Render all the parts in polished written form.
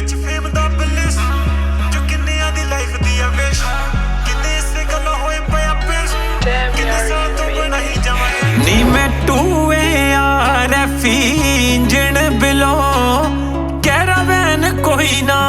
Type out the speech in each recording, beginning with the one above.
ਵਿੱਚ ਫੇਮ ਦਾ ਬਿਲਿਸ ਜੋ ਕਿੰਨਿਆਂ ਦੀ ਲਾਈਫ ਦੀ ਆ ਵਿਸ਼ ਕਿੰਨੇ ਇਸੇ ਗੱਲੋਂ ਹੋਏ ਪਿਆ ਪੇਸ਼ ਕਿੰਨੇ ਸਾਲ ਤੋਂ ਬਣਾ ਹੀ ਜਾਵਾਂਗੇ ਨੀ ਮੈਂ ਟੂਏ ਆ ਰੈਫੀ ਇੰਜਣ ਬਿਲੋ ਕੈਰਾਵੈਨ ਕੋਈ ਨਾ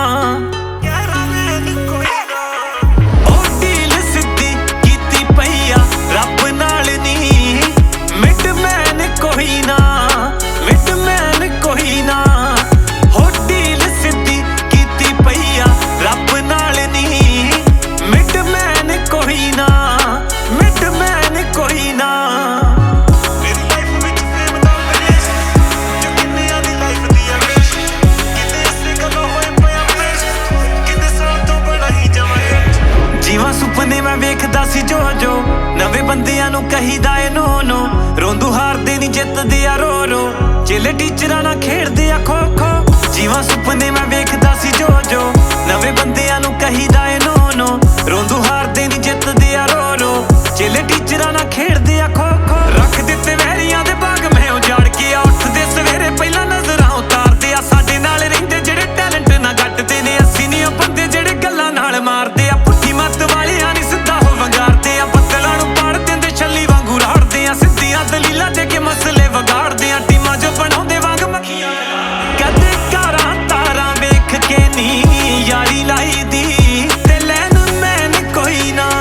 ਸੁਪਨੇ ਮੈਂ ਵੇਖਦਾ ਸੀ ਜੋ ਨਵੇਂ ਬੰਦਿਆਂ ਨੂੰ ਕਹੀਦਾ ਏ ਨੋ ਨੋ ਰੋਂਦੂ ਹਾਰਦੇ ਨਹੀਂ ਜਿੱਤਦੇ ਆ ਰੋ ਰੋ ਚੇਲੇ ਟੀਚਰਾਂ ਨਾਲ ਖੇਡਦੇ ਆ ਖੋ ਖੋ ਜੀਵਾਂ ਸੁਪਨੇ ਮੈਂ ਵੇਖਦਾ ਸੀ ਜੋ ਨਵੇਂ ਬੰਦਿਆਂ ਨੂੰ ਕਹੀਦਾ ਏ ਨੋ ਨੋ ਰੋਂਦੂ ਹਾਰਦੇ ਨਹੀਂ ਜਿੱਤਦੇ ਆ ਰੋ ਰੋ ਚੇਲੇ ਟੀਚਰਾਂ ਨਾਲ ਖੇਡਦੇ ਆ ਖੋ ਖੋ ਰੱਖ ਦਿੱਤੇ ਵਹਿਰੀਆਂ ਦੇ ਬਾਗ ਮੈਂ ਉਜਾੜ ਕੇ ਆ ਉੱਠਦੇ ਸਵੇਰੇ ਪਹਿਲਾਂ ਨਜ਼ਰਾਂ ਉਤਾਰਦੇ ਆ ਸਾਡੇ ਨਾਲ ਰਹਿੰਦੇ ਜਿਹੜੇ ਟੈਲੈਂਟ ਨਾ ਗੱਟਦੇ ਨੇ ਅਸੀਂ ਨਹੀਂ ਉਹ ਬੰਦੇ ਜਿਹੜੇ ਗੱਲਾਂ ਨਾਲ ਮਾਰਦੇ ਆ ਪੁੱਠੀ ਮੱਤ ਵਾਲਿਆਂ ਨੀ ਸਿੱਧਾ ਹੋ ਵੰਗਾਰਦੇ ਆ ਬੱਦਲਾਂ ਨੂੰ ਪਾੜ ਦਿੰਦੇ ਛੱਲੀ ਵਾਂਗੂ ਰਾੜਦੇ ਆ ਸਿੱਧੀਆਂ ਦਲੀਲਾਂ ਦੇ ਕੇ ਮਸਲੇ ਵਿਗਾੜਦੇ ਆ ਟੀਮਾਂ ਜੋ ਬਣਾਉਂਦੇ ਵਾਂਗ ਮੱਖੀਆਂ ਕਦੇ ਕਾਰਾਂ ਤਾਰਾਂ ਵੇਖ ਕੇ ਨੀ ਯਾਰੀ ਲਾਈ ਦੀ ਤੇ ਲੈਣ ਮੈਨ ਕੋਈ ਨਾ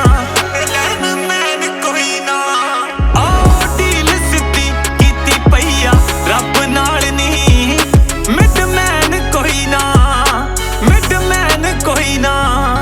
ਡੀਲ ਸਿੱਧੀ ਕੀਤੀ ਪਈ ਆ ਰੱਬ ਨਾਲ ਨੀ ਮਿਡਮੈਨ ਕੋਈ ਨਾ ਮਿਡਮੈਨ ਕੋਈ ਨਾ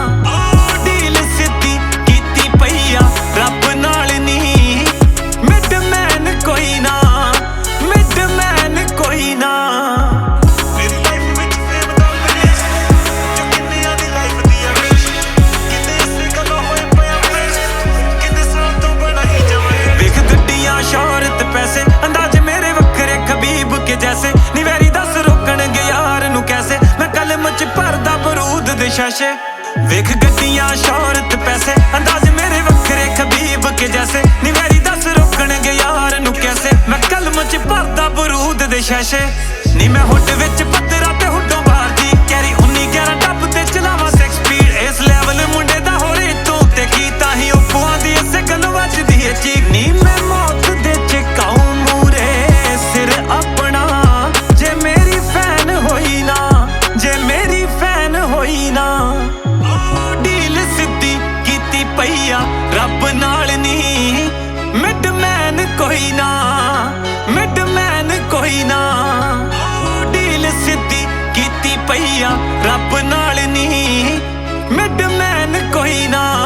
ਰੱਬ ਨਾਲ ਨੀ ਮਿਡਮੈਨ ਕੋਈ ਨਾ ਮਿਡਮੈਨ ਕੋਈ ਨਾ ਮੇਰੀ ਲਾਈਫ ਵਿੱਚ ਫੇਮ ਦਾ ਬਿਲਿਸ ਜੋ ਕਿੰਨਿਆਂ ਦੀ ਲਾਈਫ ਦੀ ਆ ਵਿਸ਼ ਕਿੰਨੇ ਇਸੇ ਗੱਲੋਂ ਹੋਏ ਪਿਆ ਪੇਸ਼ ਕਿੰਨੇ ਸਾਲ ਤੋਂ ਬਣਾ ਹੀ ਜਾਵਾਂਗੇ ਵੇਖ ਗੱਡੀਆਂ ਸ਼ੋਹਰਤ ਪੈਸੇ ਅੰਦਾਜ਼ ਮੇਰੇ ਵੱਖਰੇ ਖਬੀਬ ਕੇ ਜੈਸੇ ਨੀ ਵੈਰੀ ਦੱਸ ਰੋਕਣਗੇ ਯਾਰ ਨੂੰ ਕੈਸੇ ਮੈਂ ਕਲਮ ਚ ਭਰਦਾ ਬਰੂਦ ਦੇ ਸ਼ਾਸ਼ੇ ਵੇਖ ਗੱਡੀਆਂ ਸ਼ੋਹਰਤ ਪੈਸੇ ਅੰਦਾਜ਼ ਮੇਰੇ ਵੱਖਰੇ ਖਬੀਬ ਕੇ ਜੈਸੇ ਨੀ ਵੈਰੀ ਦੱਸ ਰੋਕਣਗੇ ਯਾਰ ਨੂੰ ਕੈਸੇ ਮੈਂ ਕਲਮ ਚ ਭਰਦਾ ਬਰੂਦ ਦੇ ਸ਼ਾਸ਼ੇ ਨੀ ਮੈਂ ਹੁੱਡ ਵਿੱਚ ਪੱਧਰਾ ਤੇ ਹੁੱਡੋਂ ਬਾਹਰ ਜੀ ਕੈਰੀ 1911 ਟੱਪ ਤੇ ਚਲਾਵਾ 6 ਸਪੀਡ ਇਸ ਲੈਵਲ ਮੁੰਡੇ ਦਾ ਹੋਰੇ ਤੂੰ ਤੇ ਕੀਤਾ ਹੀ ਉਪਵਾਂ ਦੀ ਇਸੇ ਗੱਲ ਵੱਜਦੀ ਏ ਚੀਕ ਨੀ ਮੈਂ ਮੌਤ ਦੇ ਚਕਾਉ ਮੂਰੇ ਸਿਰ ਆਪਣਾ ਜੇ ਮੇਰੀ ਫੈਨ ਹੋਈ ਨਾ ਜੇ ਮੇਰੀ ਫੈਨ ਹੋਈ ਨਾ ਡੀਲ ਸਿੱਧੀ ਕੀਤੀ ਪਈ ਆ ਰੱਬ ਨਾਲ ਨੀ ਮਿਡਮੈਨ ਕੋਈ ਨਾ ਮਿਡਮੈਨ ਕੋਈ ਨਾ ਡੀਲ ਸਿੱਧੀ ਕੀਤੀ ਪਈ ਆ ਰੱਬ ਨਾਲ ਨੀ ਮਿਡਮੈਨ ਕੋਈ ਨਾ